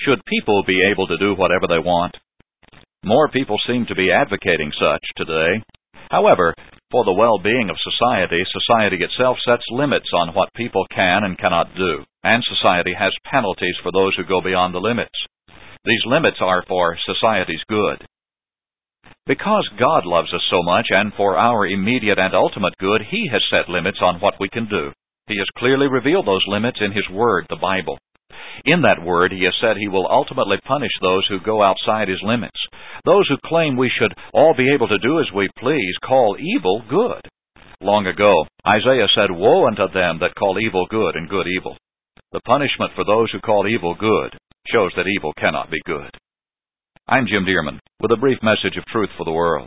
Should people be able to do whatever they want? More people seem to be advocating such today. However, for the well-being of society, society itself sets limits on what people can and cannot do, and society has penalties for those who go beyond the limits. These limits are for society's good. Because God loves us so much, and for our immediate and ultimate good, He has set limits on what we can do. He has clearly revealed those limits in His Word, the Bible. In that Word, He has said He will ultimately punish those who go outside His limits. Those who claim we should all be able to do as we please call evil good. Long ago, Isaiah said, "Woe unto them that call evil good and good evil." The punishment for those who call evil good shows that evil cannot be good. I'm Jim Dearman with a brief message of truth for the world.